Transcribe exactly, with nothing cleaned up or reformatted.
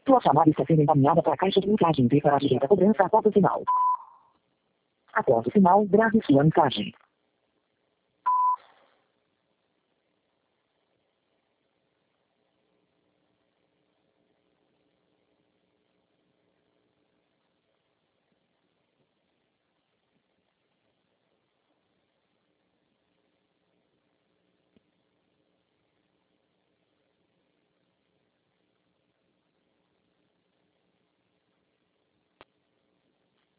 Sua chamada está sendo encaminhada para a caixa de mensagem. Dê para a direita cobrança após o sinal. Após o sinal, grave sua mensagem.